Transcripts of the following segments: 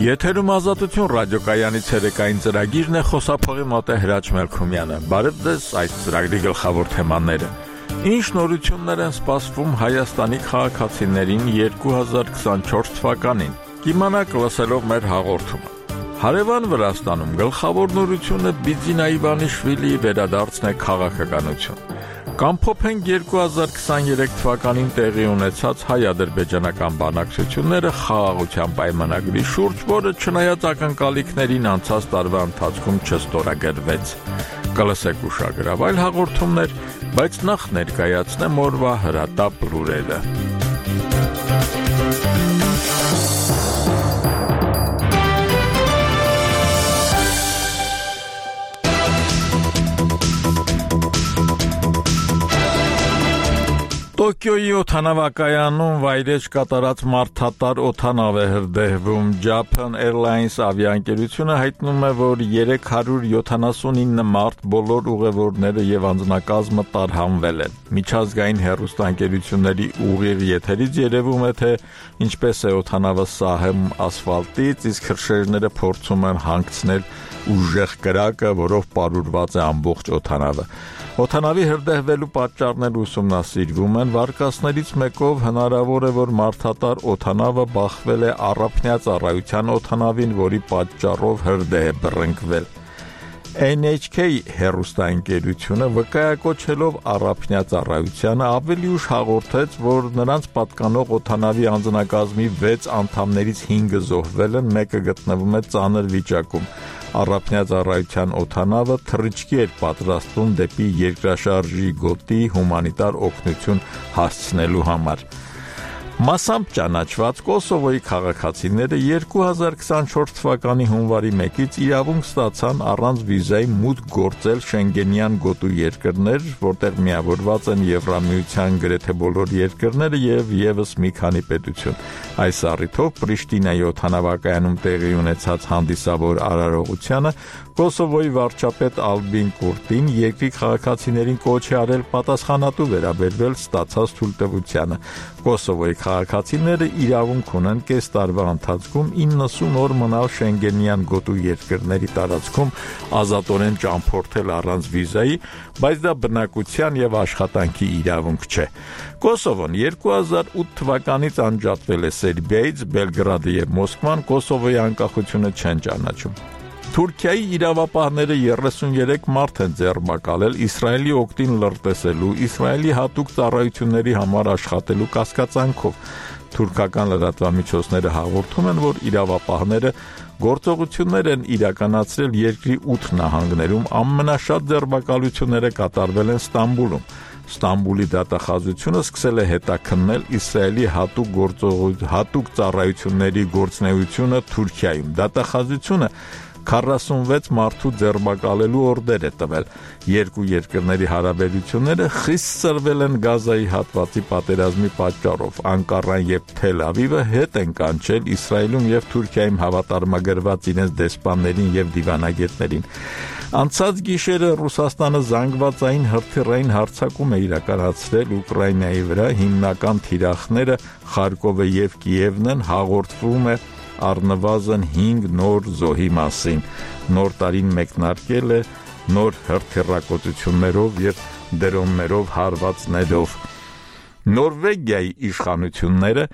Եթերում ազատություն ռադիոկայանից ցերեկային ծրագիրն է, խոսափողի մոտ է Հրաչ Մելքումյանը։ Բարև ձեզ, այս ծրագրի գլխավոր թեմաները։ Ինչ նորություններ են սպասվում Հայաստանի քաղաքացիներին 2024 թվականին։ Կիմանաք լսելով մեր հաղորդումը։ Հարևան Վրաստանում գլխավոր նորությունը Բիձինա Իվանիշվիլիի վերադարձն է քաղաքականություն։ Կամփոփենք 2023 թվականին տեղի ունեցած հայ-ադրբեջանական բանակցությունները խաղաղության պայմանագրի շուրջ, որը չնայած ակնկալիքներին անցած տարվա ընթացքում չստորագրվեց։ Կլսեք ուշագրավ այլ հաղորդումներ, բայց նախ ներկայացնեմ օրվա հրատապ լուրերը։ Տոկիոյի օդանավակայանում վայրէջք կատարած մարդատար օդանավ է հրդեհվում։ Japan Airlines ավիաընկերությունը հայտնում է, որ 379 մարդ, բոլոր ուղևորները եւ անձնակազմը տարհանվել են։ Միջազգային հեռուստաընկերությունների ուղիղ եթերից երևում է, թե ինչպես է օդանավը սահում ասֆալտից, իսկ հրշեջները փորձում են հանգցնել ուժեղ կրակը, որով պարուրված է ամբողջ օդանավը։ Օդանավի հրդեհվելու պատճառները ուսումնասիրվում են, վարկածներից մեկով հնարավոր է, որ մարդատար օդանավը բախվել է առափնյա ծառայության օդանավին, որի պատճառով հրդեհ է բռնկվել։ NHK հեռուստաընկերությունը վկայակոչելով առափնյա ծառայությանը ավելի ուշ հաղորդեց, որ նրանց պատկանող օդանավի անձնակազմի 6 անդամներից 5-ը զոհվել են, մեկը գտնվում է ծանր վիճակում։ Առափնյա ծառայության օդանավը թռիչքի էր պատրաստվում դեպի երկրաշարժի գոտի հումանիտար օգնություն հասցնելու համար։ Մասամբ ճանաչված Կոսովոյի քաղաքացիները 2024 թվականի հունվարի 1-ից իրավունք ստացան առանց վիզայի մուտք գործել Շենգենյան գոտու երկրներ, որտեղ միավորված են Եվրամիության գրեթե բոլոր երկրները եւ եւս մի քանի պետություն։ Այս առիթով Պրիշտինայի օդանավակայանում տեղի ունեցած հանդիսավոր արարողությանը Կոսովոյի վարչապետ Ալբին Կուրտին երկրի քաղաքացիներին կոչ է արել պատասխանատու վերաբերվել ստացած թույլտվությանը։ Կոսովոյի քաղաքացիները իրավունք ունեն կես տարվա ընթացքում 90 օր մնալ Շենգենյան գոտու երկրների տարածքում ազատորեն ճամփորդել առանց վիզայի, բայց դա բնակության եւ աշխատանքի իրավունք չէ։ Կոսովոն 2008 թվականից անջատվել է Սերբիայից, Բելգրադը եւ Մոսկվան Կոսովոյի անկախությունը չեն ճանաչում։ Թուրքիայի իրավապահները 33 մարդ են ձերբակալել Իսրայելի օգտին լրտեսելու, Իսրայելի հատուկ ծառայությունների համար աշխատելու կասկածանքով։ Թուրքական լրատվամիջոցները հաղորդում են, որ իրավապահները գործողություններ են իրականացրել երկրի 8 նահանգներում, ամենաշատ ձերբակալությունները կատարվել են Ստամբուլում։ Ստամբուլի դատախազությունը սկսել է հետաքննել Իսրայելի հատուկ ծառայությունների գործունեությունը Թուրքիայում։ Դատախազությունը 46 մարդու ձերբակալելու օրդեր է տվել։ Երկու երկրների հարաբերությունները խիստ սրվել են Գազայի հատվածի պատերազմի պատճառով։ Անկարան եւ Թել Ավիվը հետ են կանչել Իսրայելում եւ Թուրքիայում հավատարմագրված իրենց դեսպաններին եւ դիվանագետներին։ Անցած գիշերը Ռուսաստանը զանգվածային հրթիռային հարձակում է իրականացրել Ուկրաինայի վրա, հիմնական թիրախները Խարկովը եւ Կիևն են, հաղորդվում է առնվազն 5 նոր զոհի մասին։ Նոր տարին մեկնարկել է նոր հրթիռակոծություններով եւ դրոններով հարվածներով։ Նորվեգիայի իշխանությունները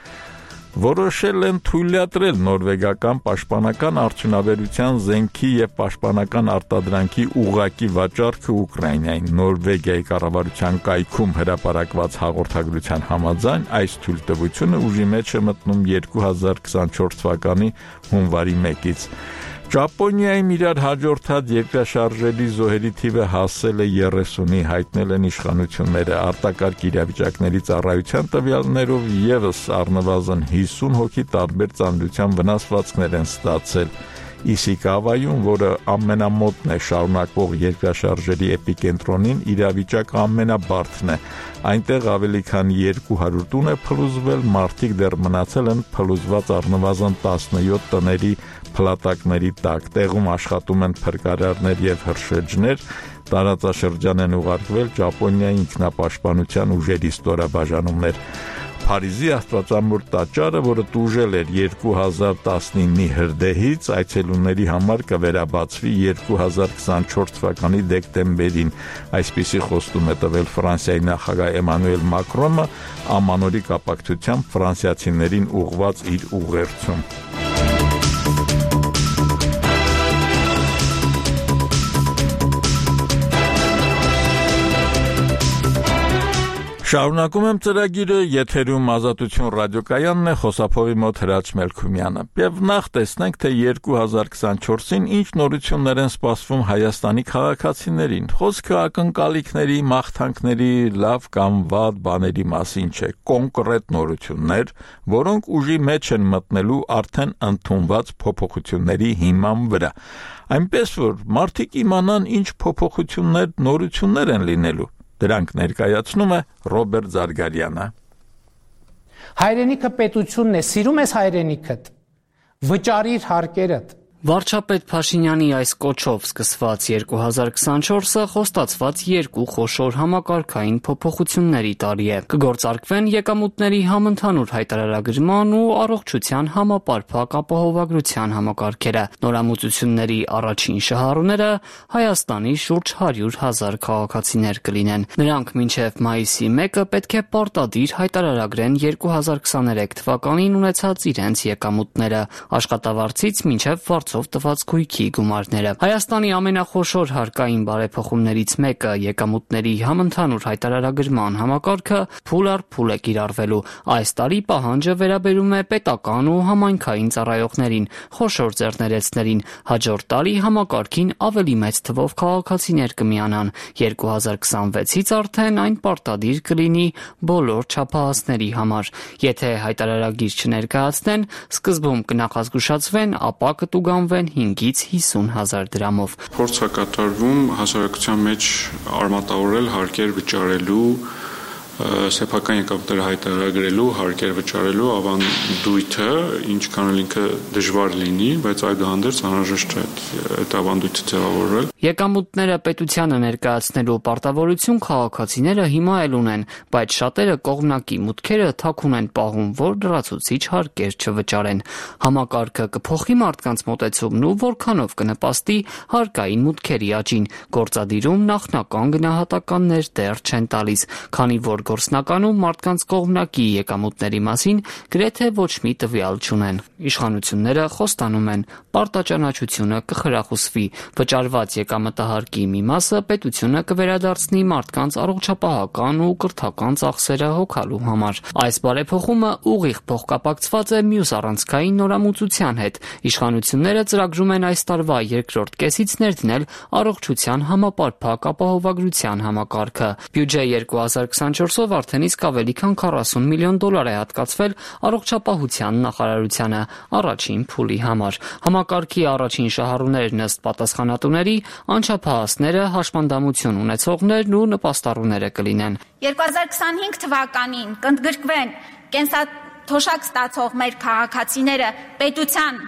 որոշել են թույլատրել նորվեգական պաշտպանական արդյունաբերության զենքի եւ պաշտպանական արտադրանքի ուղղակի վաճառքը Ուկրաինային։ Նորվեգիայի կառավարության կայքում հրապարակված հաղորդագրության համաձայն այս թույլտվությունը ուժի մեջ է մտնում 2024 թվականի հունվարի 1-ից։ Ճապոնիայում իրար հաջորդած երկրաշարժերի զոհերի թիվը հասել է 30-ի, հայտնել են իշխանությունները։ Արտակարգ իրավիճակների ծառայության տվյալներով եւս առնվազն 50 հոգի տարբեր ծանրության վնասվածքներ են ստացել։ Իսիկավայում, որը ամենամոտն է շարունակվող երկրաշարժերի էպիկենտրոնին, իրավիճակը ամենաբարդն է։ Այնտեղ ավելի քան 200 տուն է փլուզվել, մարդիկ դեռ մնացել են փլուզված առնվազն 17 տների փլատակների տակ։ Տեղում աշխատում են փրկարարներ եւ հրշեջներ, տարածաշրջան են ուղարկվել Ճապոնիայի ինքնապաշտպանության ուժերի ստորաբաժանումներ։ Փարիզի Աստվածամոր տաճարը, որը տուժել էր 2019-ի հրդեհից, այցելուների համար կվերաբացվի 2024 թվականի դեկտեմբերին։ Այսպիսի խոստում է տվել Ֆրանսիայի նախագահ Էմանուել Մակրոնը ամանորի կապակցությամբ ֆրանսիացիներին ուղղված իր ուղերձում։ Շարունակում եմ ծրագիրը, եթերում Ազատություն ռադիոկայանն է, խոսափողի մոտ Հրաչ Մելքումյանը։ Եվ նախ տեսնենք, թե 2024-ին ինչ նորություններ են սպասվում Հայաստանի քաղաքացիներին։ Խոսքը ակնկալիքների, մաղթանքների, լավ կամ վատ բաների մասին չէ, կոնկրետ նորություններ, որոնք ուժի մեջ են մտնելու արդեն ընդունված փոփոխությունների հիման վրա։ Այնպես որ մարդիկ իմանան ինչ փոփոխություններ, նորություններ են լինելու։ Դրանք ներկայացնում է Ռոբերտ Զարգարյանը։ Հայրենիքը պետությունն է, սիրում ես հայրենիքդ, վճարիր հարկերդ։ Վարչապետ Փաշինյանի այս կոչով սկսված 2024-ը խոստացված երկու խոշոր համակարգային փոփոխությունների տարի է։ Կգործարկվեն եկամուտների համընդհանուր հայտարարագրման ու առողջության համապարփակ ապահովագրության համակարգերը։ Նորամուծությունների առաջին շահառուները Հայաստանի շուրջ 100,000 քաղաքացիներ կլինեն։ Նրանք մինչև մայիսի 1-ը պետք է պարտադիր հայտարարագրեն 2023 թվականին ունեցած իրենց եկամուտները, աշխատավարձից մինչև տված գույքի գումարները։ Հայաստանի ամենախոշոր հարկային բարեփոխումներից մեկը եկամուտների համընդհանուր հայտարարագրման համակարգը փուլ առ փուլ է կիրառվելու։ Այս տարի պահանջը վերաբերում է պետական ու համայնքային ծառայողներին, խոշոր ձեռներեցներին։ Հաջորդ տարի համակարգին ավելի մեծ թվով քաղաքացիներ կմիանան։ 2026-ից արդեն այն պարտադիր կլինի բոլոր չափահասների համար։ Եթե հայտարարագիր չներկայացնեն, սկզբում կնախազգուշացվեն, ապա կտուգան 5-ից 50,000 դրամով։ Փորձ է կատարվում հասարակության մեջ արմատավորել հարկեր վճարելու, սեփական եկամուտները հայտարարագրելու, հարկեր վճարելու ավանդույթը, ինչքան էլ ինքը դժվար լինի, բայց այդուհանդերձ անհրաժեշտ է այդ ավանդույթը ձևավորել։ Եկամուտները պետությանը ներկայացնելու պարտավորություն քաղաքացիները հիմա էլ ունեն, բայց շատերը կողմնակի մուտքերը թաքուն են պահում, որ լրացուցիչ հարկեր չվճարեն։ Համակարգը կփոխի մարդկանց մոտեցումն ու որքանով կնպաստի հարկային մուտքերի աճին։ Գործադիրում նախնական գնահատականներ դեռ չեն տալիս, քանի որ գործնականում մարդկանց կողմնակի եկամուտների մասին գրեթե ոչ մի տվյալ չունեն։ Իշխանությունները խոստանում են, պարտաճանաչությունը կխրախուսվի, վճարված եկամտահարկի մի մասը պետությունը կվերադարձնի մարդկանց առողջապահական ու կրթական ծախսերը հոգալու համար։ Այս բարեփոխումը ուղիղ փոխկապակցված է մյուս առանցքային նորամուծության հետ։ Իշխանությունները ծրագրում են այս տարվա երկրորդ կեսից ներդնել առողջության համապարփակ ապահովագրության համակարգը։ Բյուջե 2024-ով արդեն իսկ ավելի քան $40 միլիոն է հատկացվել առողջապահության նախարարությանը առաջին փուլի համար։ Համակարգի առաջին շահառուներն ըստ պատասխանատուների անչափահասները, հաշմանդամություն ունեցողներն ու նպաստառուները կլինեն։ 2025 թվականին կընդգրկվեն կենսաթոշակ ստացող մեր քաղաքացիները պետության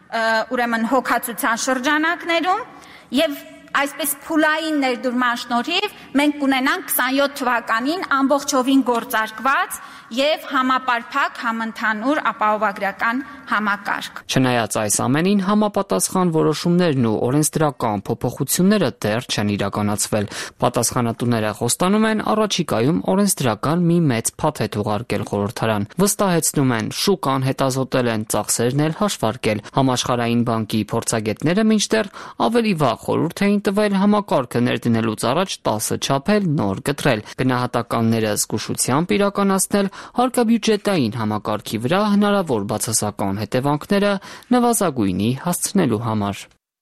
ուրեմն հոգացության շրջանակներում եւ այսպես փուլային ներդրման շնորհիվ մենք կունենանք 27 թվականին ամբողջովին գործարկված եւ համապարփակ համընդհանուր ապահովագրական համակարգ։ Չնայած այս ամենին, համապատասխան որոշումներն ու օրենսդրական փոփոխությունները դեռ չեն իրականացվել։ Պատասխանատուները խոստանում են առաջիկայում օրենսդրական մի մեծ փաթեթ ուղարկել խորհրդարան։ Վստահեցնում են, շուկան հետազոտել են, ծախսերն էլ հաշվարկել։ Համաշխարհային բանկի փորձագետները մինչդեռ ավելի վաղ խորհուրդ էին տվել համակարգը ներդնելուց առաջ 10 չափել նոր կտրել, գնահատականները զգուշությամբ իրականացնել, հարկաբյուջետային համակարգի վրա հնարավոր բացասական հետևանքները նվազագույնի հասցնելու համար։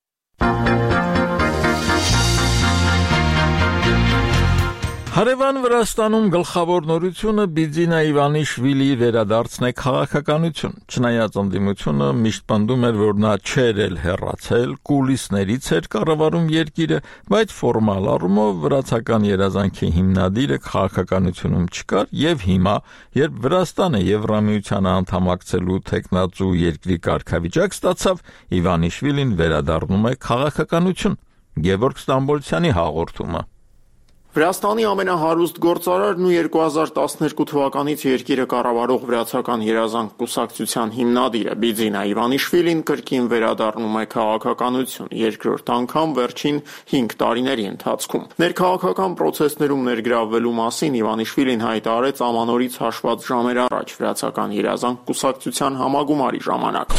Հարևան Վրաստանում գլխավոր նորությունը Բիձինա Իվանիշվիլիի վերադարձն է քաղաքականություն։ Չնայած ընդդիմությունը միշտ պնդում էր, որ նա չէր էլ հեռացել, կուլիսներից էր կառավարում երկիրը, բայց ֆորմալ առումով վրացական երազանքի հիմնադիրը քաղաքականությունում չկար, եւ հիմա, երբ Վրաստանը Եվրամիությանը անդամակցելու տեխնացու երկրի կարգավիճակ ստացավ, Իվանիշվիլին վերադառնում է քաղաքականություն։ Գևորգ Ստամբոլցյանի հաղորդումը։ Վրաստանի ամենահարուստ գործարարն ու 2012 թվականից երկիրը կառավարող վրացական երազանք կուսակցության հիմնադիրը Բիձինա Իվանիշվիլին կրկին վերադառնում է քաղաքականություն երկրորդ անգամ վերջին 5 տարիների ընթացքում։ Ներքաղաքական պրոցեսներում ներգրավվելու մասին Իվանիշվիլին հայտարարեց ամանորից հաշված ժամեր առաջ վրացական երազանք կուսակցության համագումարի ժամանակ։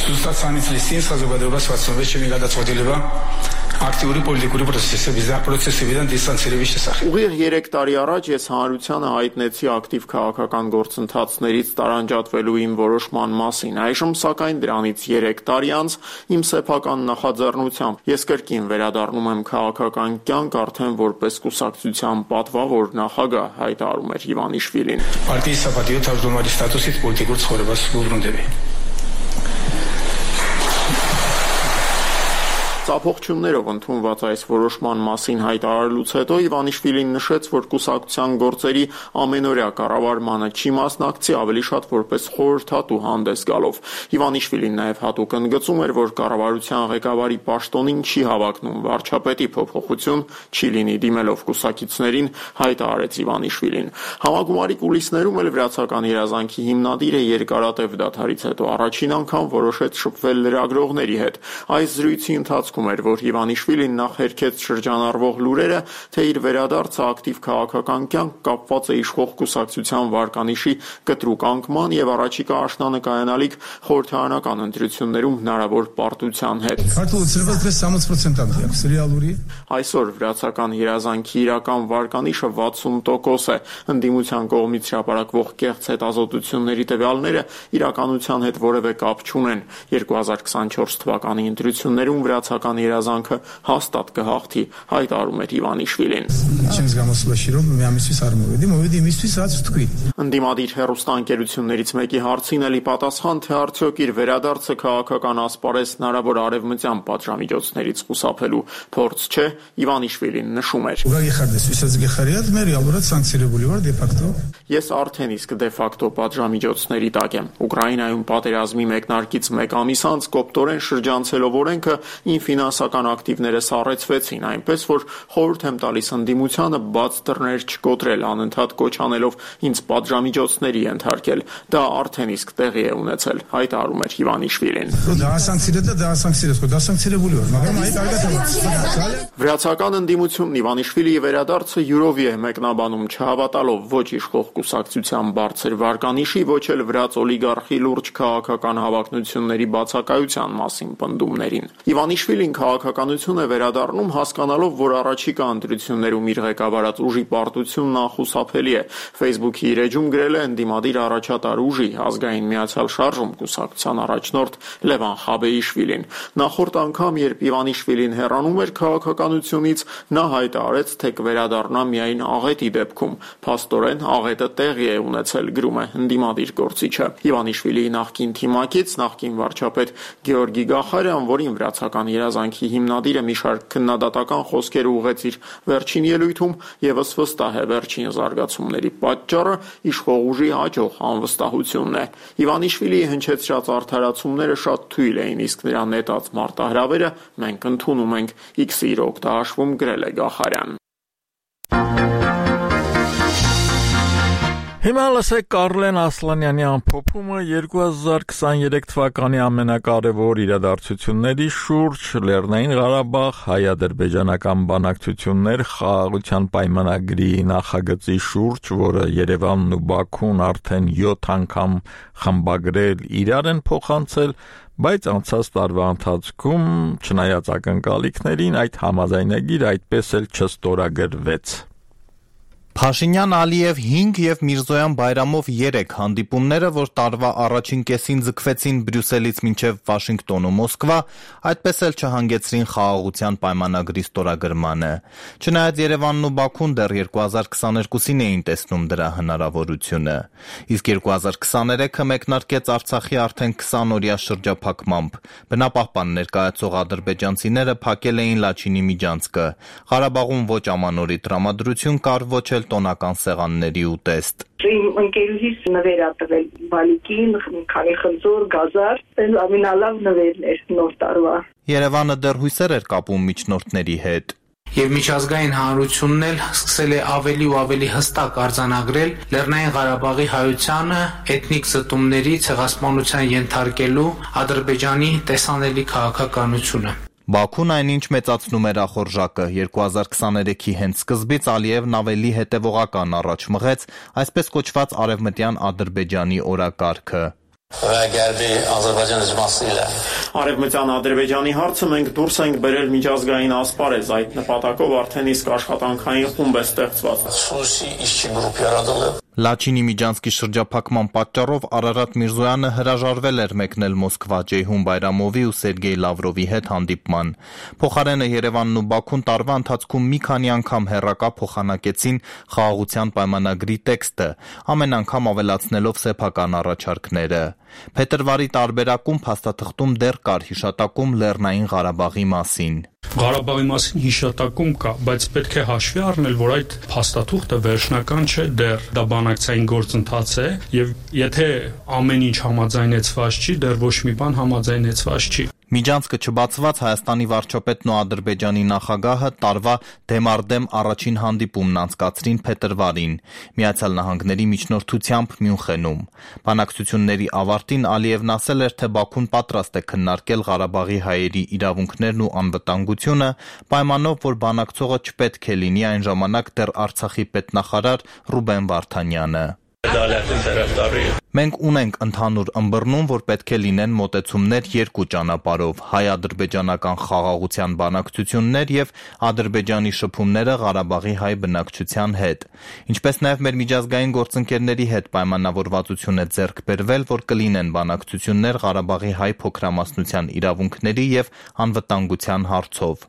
Ուղիղ 3 տարի առաջ ես հանրությանը հայտնեցի ակտիվ քաղաքական գործընթացներից տարանջատվելու իմ որոշման մասին։ Այժմ սակայն դրանից 3 տարի անց իմ սեփական նախաձեռնությամբ ես կրկին վերադառնում եմ քաղաքական կյանք արդեն որպես կուսակցության պատվավոր նախագահ, հայտարարում էր Իվանիշվիլին։ Партии Сапատիոց ավտոմատի ստատուսից պոլիտիկոց խորհրդաց Լուվրունդեվի։ Ծափողջուններով ընդունված այս որոշման մասին հայտարարելուց հետո Իվանիշվիլին նշեց, որ կուսակցության գործերի ամենօրյա կառավարմանը չի մասնակցի, ավելի շատ որպես խորհրդատու հանդես գալով։ Իվանիշվիլին նաև հատուկ ընդգծում էր, որ կառավարության ղեկավարի պաշտոնին չի հավակնում վարչապետի փոփոխություն չի լինի դիմելով կուսակիցներին, հայտարարեց Իվանիշվիլին։ Համագումարի կուլիսներում էլ վրացական երազանքի հիմնադիրը երկարատև դադարից հետո առաջին անգամ որոշեց շփվել լրագրողների հետ։ Այս զրույցի ընթացքում էր, որ Իվանիշվիլին նախ հերքեց շրջանառվող լուրերը, թե իր վերադարձը ակտիվ քաղաքական կյանք կապված է իշխող կուսակցության վարկանիշի կտրուկ անկման եւ առաջիկա աշնանկայանալիք խորհրդարանական ընտրություններում հնարավոր պարտության հետ։ Այսօր վրացական երազանքի իրական վարկանիշը 60% է։ Ընդդիմության կողմից հրապարակվող կեղծ հետազոտությունների տվյալները իրականության հետ որևէ կապ չունեն։ 2024 թվականի ընտրություններում վրացական երազանքը հաստատ կհաղթի, հայտարարում էր Իվանիշվիլին։ Ընդդիմադիր հեռուստաընկերություններից մեկի հարցին էլի պատասխան, թե արդյոք իր վերադարձը քաղաքական ասպարեզ հնարավոր արևմտյան պատժամիջոցներից խուսափելու փորձ չէ, Իվանիշվիլին նշում էր. Ես արդեն իսկ դե ֆակտո պատժամիջոցների տակ եմ։ Ուկրաինայում պատերազմի մեկնարկից 1 ամիս անց կոպտորեն շրջանցելով օրենքը իմ ֆինանսական ակտիվները սառեցվեցին, այնպես որ խորհուրդ եմ տալիս ընդդիմությանը բաց դռներ չկոտրել, անընդհատ կոչ անելով ինձ պատժամիջոցների ենթարկել։ Դա արդեն իսկ տեղի է ունեցել, հայտարարում էր Իվանիշվիլին։ Վրացական ընդդիմությունն Իվանիշվիլիի վերադարձը յուրովի է մեկնաբանում, չհավատալով ոչ իշխող կուսակցության բարձր վարկանիշի, ոչ էլ վրաց օլիգարխի լուրջ քաղաքական հավակնությունների բացակայության մասին պնդումներին։ Իվանիշվիլին քաղաքականություն է վերադառնում հասկանալով, որ առաջիկա ընտրություններում իր ղեկավարած ուժի պարտությունն անխուսափելի է։ Facebook-ի իր էջում գրել է ընդդիմադիր առաջատար ուժի Ազգային միացյալ շարժում կուսակցության առաջնորդ Լևան Խաբեիշվիլին։ Նախորդ անգամ, երբ Իվանիշվիլին հեռանում էր քաղաքականությունից, նա հայտարարեց, թե կվերադառնա միայն աղետի դեպքում։ Փաստորեն աղետը տեղի է ունեցել, գրում է ընդդիմադիր գործիչը։ Իվանիշվիլիի նախկին թիմակից, նախկին վարչապետ Գեորգի Գախարյան, որին վրացական երազանքի հիմնադիրը մի շարք քննադատական խոսքեր ուղղեց իր վերջին ելույթում, եւս վստահ է վերջին զարգացումների պատճառը իշխող ուժի հաջող անվստահությունն է։ Իվանիշվիլիի հնչեցրած արդարացումները շատ թույլ էին, իսկ նրա նետած մարտահրավերը մենք ընդունում ենք, X-ի իր օգտահաշվում գրել է Գախարյան։ Հիմա լսեք Կարլեն Ասլանյանի ամփոփումը 2023 թվականի ամենակարևոր իրադարձությունների շուրջ Լեռնային Ղարաբաղ հայ-ադրբեջանական բանակցություններ խաղաղության պայմանագրի նախագծի շուրջ, որը Երևանն ու Բաքուն արդեն 7 անգամ խմբագրել իրար են փոխանցել, բայց անցած տարվա ընթացքում, չնայած ակնկալիքներին, այդ համաձայնագիր այդպես էլ չստորագրվեց։ Փաշինյան, Ալիև 5 եւ Միրզոյան Բայրամով 3 հանդիպումները, որ տարվա առաջին կեսին ձգվեցին Բրյուսելից մինչև Վաշինգտոն ու Մոսկվա, այդպես էլ չհանգեցրին խաղաղության պայմանագրի ստորագրմանը։ Չնայած Երևանն ու Բաքուն դեռ 2022-ին էին տեսնում դրա հնարավորությունը։ Իսկ 2023-ը մեկնարկեց Արցախի արդեն 20-օրյա շրջափակմամբ։ Բնապահպան ներկայացող ադրբեջանցիները փակել էին Լաչինի միջանցքը։ Ղարաբաղում ոչ ամանորի տրամադրություն կար, ոչ էլ տոնական սեղանների ուտեստ։ Իմ ընկերուհիս նվեր ա տվել բալիկին, քանի խնձոր, գազար, այն ամենալավ նվերն էր նոր տարվա։ Երևանը դեռ հույսեր էր կապում միջնորդների հետ։ Եվ միջազգային հանրությունն էլ սկսել է ավելի ու ավելի հստակ արձանագրել Լեռնային Ղարաբաղի հայությանը էթնիկ զտումների ցեղասպանության ենթարկելու Ադրբեջանի տեսանելի քաղաքականությունը։ Բաքուն այնինչ մեծացնում էր ախորժակը 2023-ի հենց սկզբից Ալիևն ավելի հետևողական առաջ մղեց այսպես կոչված արևմտյան Ադրբեջանի օրակարգը։ Արևմտյան Ադրբեջանի հարցը մենք դուրս ենք բերել միջազգային ասպարեզ, այդ նպատակով արդեն իսկ աշխատանքային խումբ է ստեղծված։ Լաչինի Միջանցքի շրջափակման պատճառով Արարատ Միրզոյանը հրաժարվել էր մեկնել Մոսկվա Ջեյհուն Բայրամովի ու Սերգեյ Լավրովի հետ հանդիպման։ Փոխարենը Երևանն ու Բաքուն տարվա ընթացքում մի քանի անգամ հեռակա փոխանակեցին խաղաղության պայմանագրի տեքստը, ամեն անգամ ավելացնելով սեփական առաջարկները։ Փետրվարի տարբերակում փաստաթղթում դեռ կար հիշատակում Լեռնային Ղարաբաղի մասին։ Ղարաբաղի մասին հիշատակում կա, բայց պետք է հաշվի առնել, որ այդ փաստաթուղթը վերջնական չէ դեռ, դա բանակցային գործընթաց է, եւ եթե ամեն ինչ համաձայնեցված չի, դեռ ոչ մի բան համաձայնեցված չի։ Միջանցքը չբացված Հայաստանի վարչապետն ու Ադրբեջանի նախագահը տարվա դեմարդեմ առաջին հանդիպումն անցկացրին փետրվարին Միացյալ Նահանգների միջնորդությամբ Մյունխենում։ Բանակցությունների ավարտին Ալիևն ասել էր, թե Բաքուն պատրաստ է քննարկել Ղարաբաղի հայերի իրավունքներն ու անվտանգությունը, պայմանով, որ բանակցողը չպետք է լինի այն ժամանակ դեռ Արցախի պետնախարար Ռուբեն Վարդանյանը։ Մենք ունենք ընդհանուր ըմբռնում, որ պետք է լինեն մոտեցումներ երկու ճանապարհով՝ հայ-ադրբեջանական խաղաղության բանակցություններ եւ Ադրբեջանի շփումները Ղարաբաղի հայ բնակչության հետ։ Ինչպես նաեւ մեր միջազգային գործընկերների հետ պայմանավորվածություն է ձեռք բերվել, որ կլինեն բանակցություններ Ղարաբաղի հայ փոքրամասնության իրավունքների եւ անվտանգության հարցով։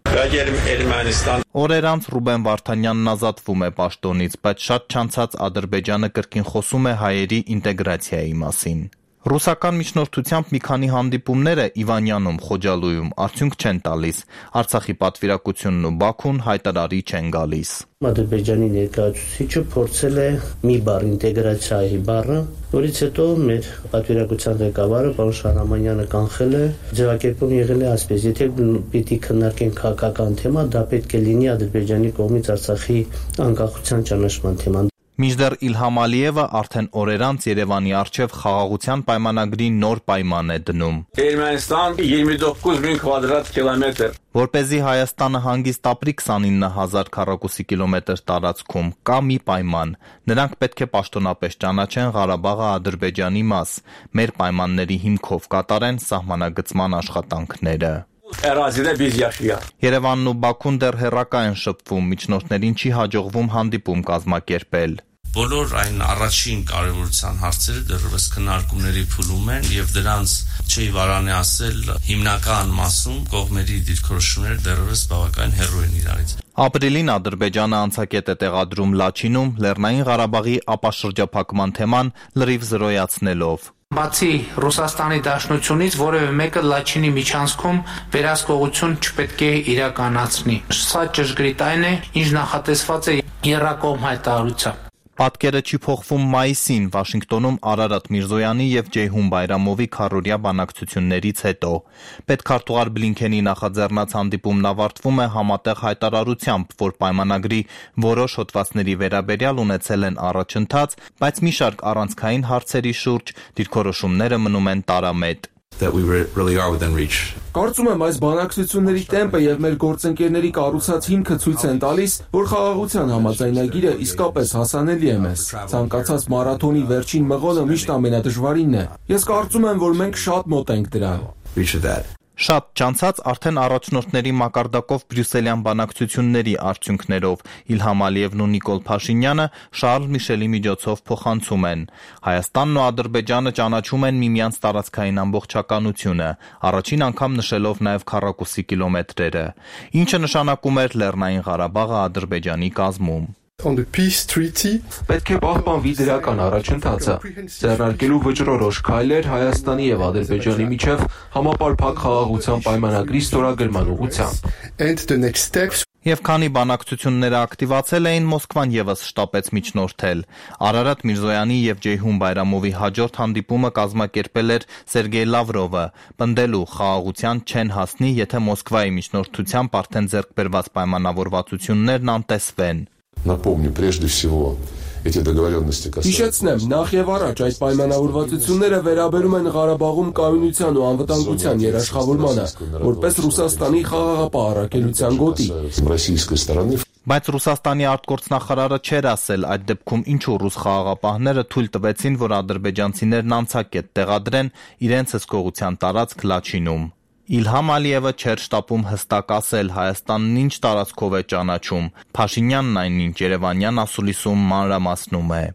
Օրեր անց Ռուբեն Վարդանյանն ազատվում է պաշտոնից, բայց շատ չանցած Ադրբեջանը կրկին խոսում է հայերի ինտեգրացիայի մասին։ Ռուսական միջնորդությամբ մի քանի հանդիպումները Իվանյանում, Խոջալույում արդյունք չեն տալիս։ Արցախի պատվիրակությունն ու Բաքուն հայտարարի չեն գալիս։ Ադրբեջանի ներկայացուցիչը փորձել է մի բառ ինտեգրացիայի բառը, որից հետո մեր պատվիրակության ղեկավարը պարոն Շահրամանյանը կանխել է, ձևակերպում եղել է այսպես. եթե պիտի քննարկենք քաղաքական թեմա, դա պետք է լինի Ադրբեջանի կողմից Արցախի անկախության ճանաչման թեման։ Մինչդեռ Իլհամ Ալիևը արդեն օրեր անց Երևանի առջև խաղաղության պայմանագրի նոր պայման է դնում։ Ermənistan 29.000 kvadrat kilometr։ Որպեսզի Հայաստանը հանգիստ ապրի 29,000 քառակուսի կիլոմետր տարածքում, կա մի պայման։ Նրանք պետք է պաշտոնապես ճանաչեն Ղարաբաղը Ադրբեջանի մաս, մեր պայմանների հիմքով կատարեն սահմանագծման աշխատանքները։ Երևանն ու Բաքուն դեռ հեռակա են շփվում, միջնորդներին չի հաջողվում հանդիպում կազմակերպել։ Բոլոր այն առաջին կարևորության հարցերը դեռևս քննարկումների փուլում են եւ դրանց չի վարանի ասել հիմնական մասում կողմերի դիրքորոշումները դեռևս բավական հեռու են իրարից։ Ապրիլին Ադրբեջանը անցակետ է տեղադրում Լաչինում Լեռնային Ղարաբաղի ապաշրջափակման թեման լրիվ զրոյացնելով։ Բացի Ռուսաստանի Դաշնությունից որևէ մեկը Լաչինի միջանցքում վերահսկողություն չպետք է իրականացնի։ Սա ճշգրիտ այն է, ինչ նախատեսված է եռակողմ հայտարարությամբ։ Պատկերը չի փոխվում մայիսին Վաշինգտոնում Արարատ Միրզոյանի եւ Ջեյհուն Բայրամովի քառօրյա բանակցություններից հետո։ Պետքարտուղար Բլինքենի նախաձեռնած հանդիպումն ավարտվում է համատեղ հայտարարությամբ, որ պայմանագրի որոշ հոդվածների վերաբերյալ ունեցել են առաջընթաց, բայց մի շարք առանցքային հարցերի շուրջ դիրքորոշումները մնում են տարամետ։ Կարծում եմ այս բանակցությունների տեմպը եւ մեր գործընկերների կառուցած հիմքը ցույց են տալիս, որ խաղաղության համաձայնագիրը իսկապես հասանելի է մեզ։ Ցանկացած մարաթոնի վերջին մղոնը միշտ ամենադժվարինն է։ Ես կարծում եմ, որ մենք շատ մոտ ենք դրան։ Շատ չանցած արդեն առաջնորդների մակարդակով բրյուսելյան բանակցությունների արդյունքներով Իլհամ Ալիևն ու Նիկոլ Փաշինյանը Շարլ Միշելի միջոցով փոխանցում են։ Հայաստանն ու Ադրբեջանը ճանաչում են միմյանց տարածքային ամբողջականությունը, առաջին անգամ նշելով նաև քառակուսի կիլոմետրերը, ինչը նշանակում էր Լեռնային Ղարաբաղը Ադրբեջանի կազմում։ Պետք է պահպանվի դրական առաջընթացը, ձեռնարկելու վճռորոշ քայլեր Հայաստանի եւ Ադրբեջանի միջև համապարփակ խաղաղության պայմանագրի ստորագրման ուղղությամբ։ Եվ քանի բանակցությունները ակտիվացել էին, Մոսկվան եւս շտապեց միջնորդել։ Արարատ Միրզոյանի եւ Ջեյհուն Բայրամովի հաջորդ հանդիպումը կազմակերպել էր Սերգեյ Լավրովը, պնդելու խաղաղության չեն հասնի, եթե Մոսկվայի միջնորդությամբ արդեն ձեռք բերված պայմանավորվածություններն անտեսվեն։ Напомню, прежде всего, эти договоренности касаются. Հիշեցնեմ, նախ եւ առաջ այս պայմանավորվածությունները վերաբերում են Ղարաբաղում կայունության ու անվտանգության երաշխավորմանը, որպես Ռուսաստանի խաղաղապահ առաքելության գոտի։ Բայց Ռուսաստանի արտգործնախարարը չէր ասել այդ դեպքում ինչու ռուս խաղաղապահները թույլ տվեցին, որ ադրբեջանցիներն անցակետ տեղադրեն իրենց հսկողության տարածք Լաչինում։ Իլհամ Ալիևը չէր շտապում հստակ ասել Հայաստանն ինչ տարածքով է ճանաչում։ Փաշինյանն այնինչ Երևանյան ասուլիսում մանրամասնում է։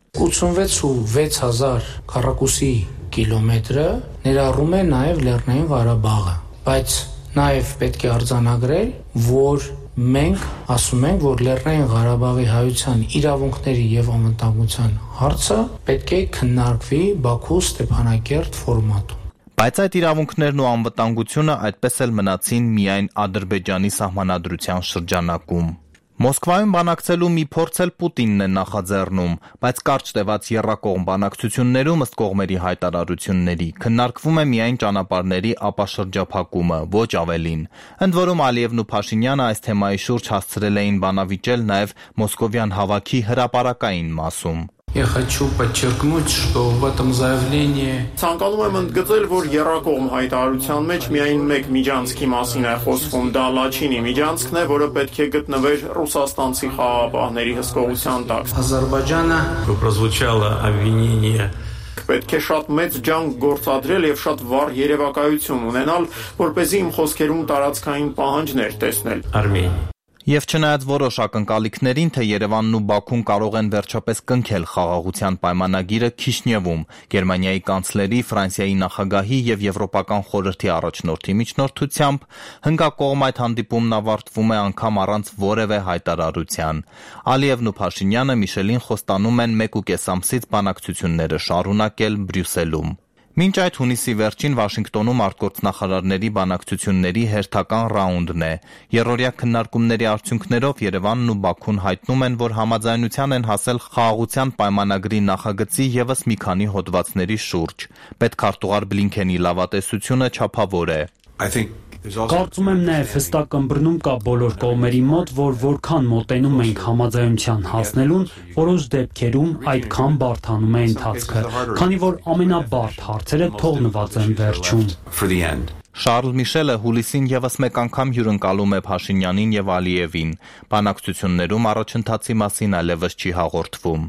86,600 քառակուսի կիլոմետրը ներառում է նաև Լեռնային Ղարաբաղը, բայց նաև պետք է արձանագրել, որ մենք ասում ենք, որ Լեռնային Ղարաբաղի հայության իրավունքների եւ անվտանգության հարցը պետք է քննարկվի Բաքու-Ստեփանակերտ ֆորմատում։ Բայց այդ իրավունքներն ու անվտանգությունը այդպես էլ մնացին միայն Ադրբեջանի սահմանադրության շրջանակում։ Մոսկվայում բանակցելու մի փորձ էլ Պուտինն է նախաձեռնում, բայց կարճ տևած եռակողմ բանակցություններում ըստ կողմերի հայտարարությունների քննարկվում է միայն ճանապարհների ապաշրջափակումը, ոչ ավելին։ Ընդ որում Ալիևն ու Փաշինյանը այս թեմայի շուրջ հասցրել էին բանավիճել նաև մոսկովյան հավաքի հրապարակային մասում։ Я хочу подчеркнуть, что в этом заявлении Ցանկանում եմ ընդգծել, որ եռակողմ հայտարարության մեջ միայն մեկ միջանցքի մասին է խոսվում, դա Լաչինի միջանցքն է, որը պետք է գտնվեր ռուսաստանցի խաղաղապահների հսկողության տակ։ Ադրբեջանը прозвучало обвинение Պետք է շատ մեծ ջանք գործադրել եւ շատ վառ երևակայություն ունենալ, որպեսզի իմ խոսքերում տարածքային պահանջներ տեսնել։ Արմենիա Եվ չնայած որոշ ակնկալիքներին, թե Երևանն ու Բաքուն կարող են վերջապես կնքել խաղաղության պայմանագիրը Քիշնևում, Գերմանիայի կանցլերի, Ֆրանսիայի նախագահի եւ Եվրոպական խորհրդի առաջնորդի միջնորդությամբ, հնգակողմ այդ հանդիպումն ավարտվում է անգամ առանց որևէ հայտարարության։ Ալիևն ու Փաշինյանը Միշելին խոստանում են 1.5 ամսից բանակցությունները շարունակել Բրյուսելում։ Մինչ այդ հունիսի վերջին Վաշինգտոնում արտգործնախարարների բանակցությունների հերթական ռաունդն է։ Երրորդյա քննարկումների արդյունքներով Երևանն ու Բաքուն հայտնում են, որ համաձայնության են հասել խաղաղության պայմանագրի նախագծի ևս մի քանի հոդվածների շուրջ։ Պետքարտուղար Բլինքենի լավատեսությունը չափավոր է։ Կարծում եմ նաև հստակ ըմբռնում կա բոլոր կողմերի մոտ, որ որքան մոտենում ենք համաձայնության հասնելուն, որոշ դեպքերում այդքան բարդանում է ընթացքը, քանի որ ամենաբարդ հարցերը թողնված են վերջում։ Շարլ Միշելը հուլիսին ևս մեկ անգամ հյուրընկալում է Փաշինյանին եւ Ալիևին։ Բանակցություններում առաջընթացի մասին այլևս չի հաղորդվում։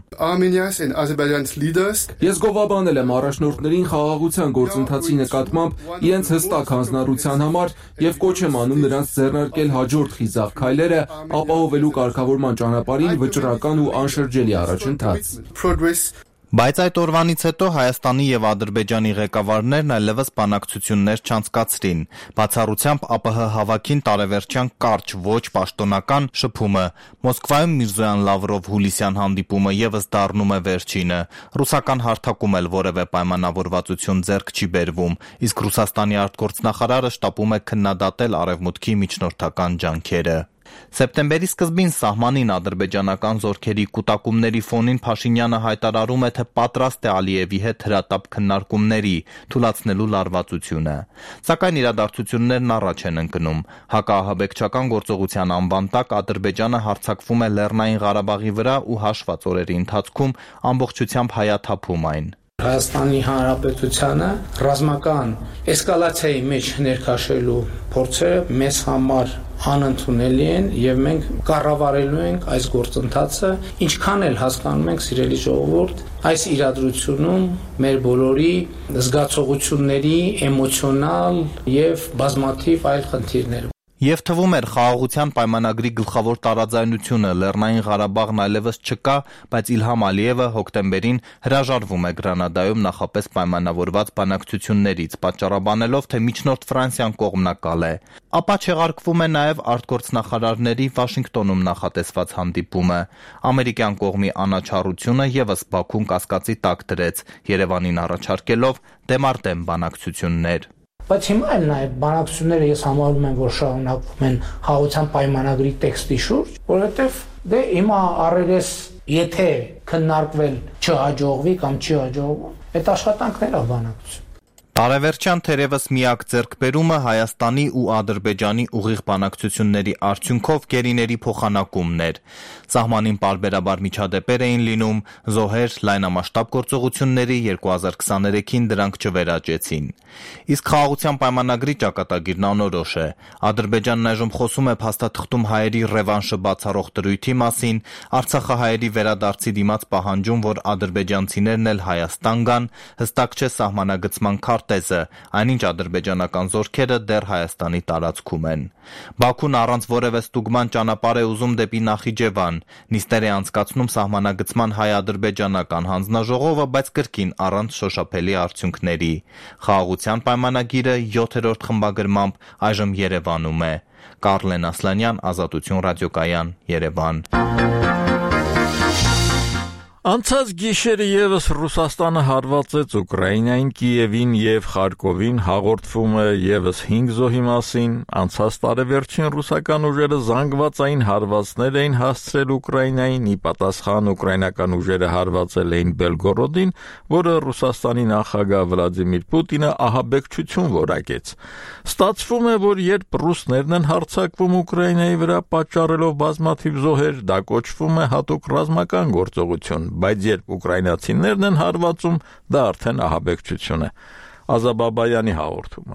Ես գովաբանել եմ առաջնորդներին խաղաղության գործընթացի նկատմամբ իրենց հստակ հանձնառության համար եւ կոչ եմ անում նրանց ձեռնարկել հաջորդ խիզախ քայլերը ապահովելու կարգավորման ճանապարհին վճռական ու անշրջելի առաջընթաց։ Բայց այդ օրվանից հետո Հայաստանի եւ Ադրբեջանի ղեկավարներն այլևս բանակցություններ չանցկացրին։ Բացառությամբ ԱՊՀ հավաքին տարեվերջյան կարճ ոչ պաշտոնական շփումը։ Մոսկվայում Միրզոյան-Լավրով հուլիսյան հանդիպումը եւս դառնում է վերջինը։ Ռուսական հարթակում էլ որևէ պայմանավորվածություն ձեռք չի բերվում, իսկ Ռուսաստանի արտգործնախարարը շտապում է քննադատել Արևմուտքի միջնորդական ջանքերը։ Սեպտեմբերի սկզբին սահմանին ադրբեջանական զորքերի կուտակումների ֆոնին Փաշինյանը հայտարարում է, թե պատրաստ է Ալիևի հետ հրատապ քննարկումների, թույլատնելու լարվածությունը։ Սակայն իրադարձություններն առաջ են ընկնում։ Հակաահաբեկչական գործողության անվան տակ Ադրբեջանը հարձակվում է Լեռնային Ղարաբաղի վրա ու հաշված օրերի ընթացքում ամբողջությամբ հայաթափում այն։ Հայաստանի Հանրապետությանը ռազմական էսկալացիայի մեջ ներքաշելու փորձերը մեզ համար անընդունելի են եւ մենք կառավարելու ենք այս գործընթացը, ինչքան էլ հասկանում ենք, սիրելի ժողովուրդ, այս իրադրությունում մեր բոլորի զգացողությունների էմոցիոնալ եւ բազմաթիվ այլ խնդիրներ։ Եվ թվում էր խաղաղության պայմանագրի գլխավոր տարաձայնությունը Լեռնային Ղարաբաղն այլևս չկա, բայց Իլհամ Ալիևը հոկտեմբերին հրաժարվում է Գրանադայում նախապես պայմանավորված բանակցություններից, պատճառաբանելով, թե միջնորդ Ֆրանսիան կողմնակալ է։ Ապա չեղարկվում է նաև արտգործնախարարների Վաշինգտոնում նախատեսված հանդիպումը։ Ամերիկյան կողմի անաչառությունը եւս Բաքուն կասկածի տակ դրեց, Երևանին առաջարկելով դեմարտեմ բանակցություններ։ Բայց հիմա էլ նաև բանակցությունները ես համարում եմ, որ շարունակվում են հաղորդության պայմանագրի տեքստի շուրջ, որովհետև դե հիմա առերես եթե քննարկվել չհաջողվի կամ չի հաջողվում, այդ աշխատանքն է բանակցություն։ Տարեվերջյան թերևս միակ ձեռքբերումը Հայաստանի ու Ադրբեջանի ուղիղ բանակցությունների արդյունքով գերիների փոխանակումն էր։ Սահմանին պարբերաբար միջադեպեր էին լինում, զոհեր, լայնամասշտաբ գործողությունների 2023-ին դրանք չվերաճեցին։ Իսկ խաղաղության պայմանագրի ճակատագիրն անորոշ է։ Ադրբեջանն այժմ խոսում է փաստաթղթում հայերի ռևանշը բացառող դրույթի մասին, արցախահայերի վերադարձի դիմաց պահանջում, որ ադրբեջանցիներն էլ Հայաստան գան, հստակ չէ սահմանագծման քարտեզը, այնինչ ադրբեջանական զորքերը դեռ Հայաստանի տարածքում են։ Բաքուն առանց որևէ ստուգման ճանապարհ է ուզում դեպի Նախիջևան, նիստեր է անցկացնում սահմանագծման հայ-ադրբեջանական հանձնաժողովը, բայց կրկին առանց շոշափելի արդյունքների։ Խաղաղության պայմանագիրը 7-րդ խմբագրմամբ այժմ Երևանում է։ Կարլեն Ասլանյան, Ազատություն ռադիոկայան, Երևան։ Անցած գիշերը եւս Ռուսաստանը հարվածեց Ուկրաինային, Կիևին եւ Խարկովին, հաղորդվում է եւս 5 զոհի մասին։ Անցած տարեվերջին ռուսական ուժերը զանգվածային հարվածներ էին հասցրել Ուկրաինային, ի պատասխան ուկրաինական ուժերը հարվածել էին Բելգորոդին, որը Ռուսաստանի նախագահ Վլադիմիր Պուտինը ահաբեկչություն որակեց։ Ստացվում է, որ երբ ռուսներն են հարձակվում Ուկրաինայի վրա, պատճառելով բազմաթիվ զոհեր, դա կոչվում է հատուկ ռազմական գործողություն, բայց երբ ուկրաինացիներն են հարվածում, դա արդեն ահաբեկչություն է։ Ազաբաբայանի հաղորդումը։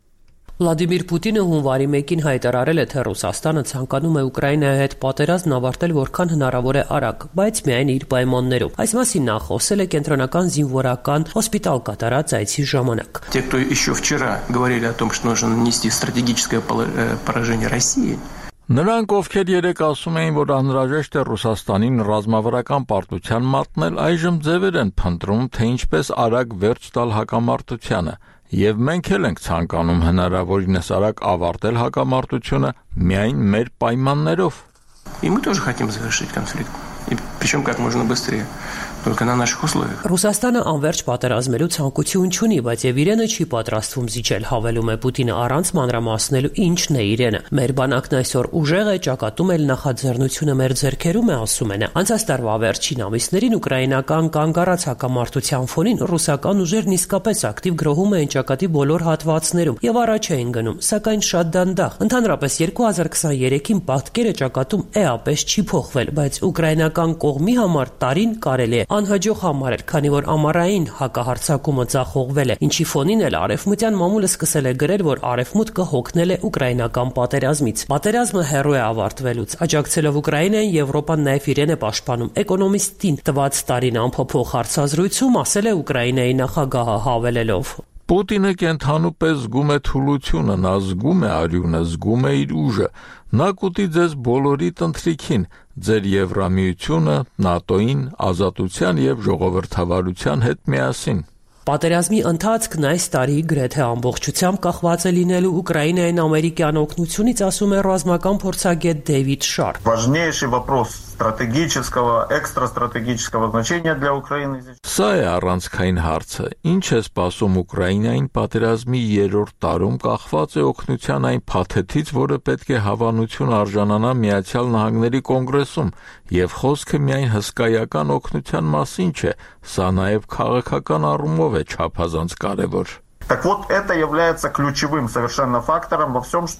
Վլադիմիր Պուտինը հունվարի 1-ին հայտարարել է, թե Ռուսաստանը ցանկանում է Ուկրաինայի հետ պատերազմն ավարտել որքան հնարավոր է արագ, բայց միայն իր պայմաններով։ Այս մասին նա խոսել է կենտրոնական զինվորական հոսպիտալ կատարած այցի ժամանակ։ Те, кто еще вчера говорили о том, что нужно нанести стратегическое поражение России, Նրանք, ովքեր երեկ ասում էին, որ անհրաժեշտ է Ռուսաստանին ռազմավարական պարտության մատնել, այժմ ձևեր են փնտրում, թե ինչպես արագ վերջ տալ հակամարտությանը, եւ մենք էլ ենք ցանկանում հնարավորինս արագ ավարտել հակամարտությունը միայն մեր պայմաններով։ И мы тоже хотим завершить конфликт, и причем как можно быстрее. Только на наших условиях. Ռուսաստանը անverջ պատերազմելու ցանկություն չունի, բայց եւ իրենը չի պատրաստվում զիջել, հավելում է Պուտինը առանց մանրամասնելու ինչն է իրենը։ Մեր բանակն այսօր ուժեղ է, ճակատում էլ նախաձեռնությունը մեր ձեռքերում է, ասում են։ Անցած տարվա վերջին ամիսներին ուկրաինական կանգառած հակամարտության ֆոնին ռուսական ուժերն իսկապես ակտիվ գրոհում էին ճակատի բոլոր հատվածներում եւ առաջ էին գնում, սակայն շատ դանդաղ։ Ընդհանրապես 2023-ին պատկերը ճակատում էապես չի փոխվել, բայց ուկրաինական կողմի համար տարին կարելի է անհաջող համարել, քանի որ ամառային հակահարձակումը ձախողվել է, ինչի ֆոնին էլ արևմտյան մամուլը սկսել է գրել, որ արևմուտքը հոգնել է ուկրաինական պատերազմից։ Պատերազմը հեռու է ավարտվելուց, աջակցելով Ուկրաինային, Եվրոպան նաև իրեն է պաշտպանում։ Էկոնոմիստին տված տարին անփոփոխ հարցազրույցում ասել է Ուկրաինայի նախագահը, հավելելով. Պուտինը կենթանու պես զգում է թուլությունը, նա զգում է արյունը, զգում է իր ուժը, նա կուտի ձեզ բոլորի ընթրիքին, ձեր Եվրամիությունը, ՆԱՏՕ-ին, ազատության եւ ժողովրդավարության հետ միասին։ Պատերազմի ընթացքն այս տարի գրեթե ամբողջությամբ կախված է լինելու Ուկրաինային ամերիկյան օգնությունից, ասում է ռազմական փորձագետ Դեյվիդ Շար։ Важнейший вопрос стратегического, экстрастратегического значения для Украины. Սա է առանցքային հարցը։ Ինչ է սպասում Ուկրաինային պատերազմի 3-րդ տարում կախված է օգնության այն փաթեթից, որը պետք է հավանություն արժանանա Միացյալ Նահանգների կոնգրեսում, եւ խոսքը միայն հսկայական օգնության մասին չէ, սա նաեւ քաղաքական առումով է չափազանց կարևոր։ Так вот, это является ключевым совершенно фактором во всем,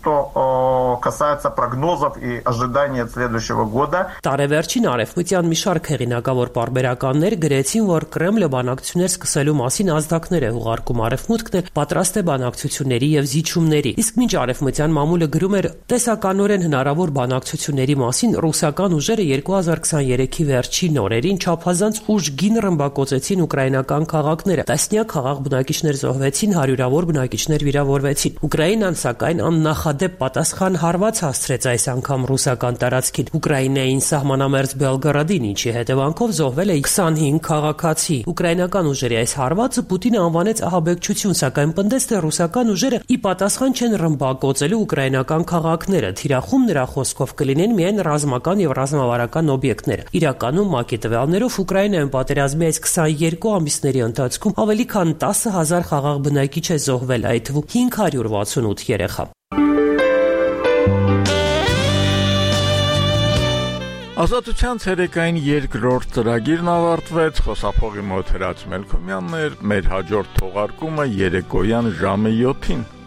что касается прогнозов и ожиданий от следующего года. Տարեվերջին արևմտյան մի շարք հեղինակավոր պարբերականներ գրեցին, որ Կրեմլը բանակցություններ սկսելու մասին ազդակներ է ուղարկում, արևմուտքն էլ պատրաստ է բանակցությունների եւ զիջումների։ Իսկ մինչ արևմտյան մամուլը գրում էր տեսականորեն հնարավոր բանակցությունների մասին, ռուսական ուժերը 2023-ի վերջին օրերին չափազանց ուժգին ռմբակոծեցին ուկրաինական քաղաքները։ Տասնյակ խաղաղ բնակիչներ զոհվեցին, հարյուրավոր բնակիչներ վիրավորվեցին։ Ուկրաինան սակայն աննախադեպ պատասխան հարված հասցրեց այս անգամ ռուսական տարածքին Ուկրաինային սահմանամերձ Բելգորոդին, ինչի հետևանքով զոհվել է 25 քաղաքացի։ Ուկրաինական ուժերի այս հարվածը Պուտինը անվանեց ահաբեկչություն, սակայն պնդեց, թե ռուսական ուժերը ի պատասխան չեն ռմբակոծելու ուկրաինական քաղաքները։ Թիրախում նրա խոսքով կլինեն միայն ռազմական եւ ռազմավարական օբյեկտներ։ Իրականում ՄԱԿ-ի տվյալներով Ուկրաինայում պատերազմի այս 22 ամիսների ընթացքում ավելի քան 10,000 խաղաղ բնակիչ բնակիչ է զոհվել, այդ թվում 568 երեխա։ Ազատության ցերեկային երկրորդ ծրագիրն ավարտվեց, խոսափողի մոտ Հրաց Մելքոմյանն էր, մեր հաջորդ թողարկումը երեկոյան ժամը 7-ին։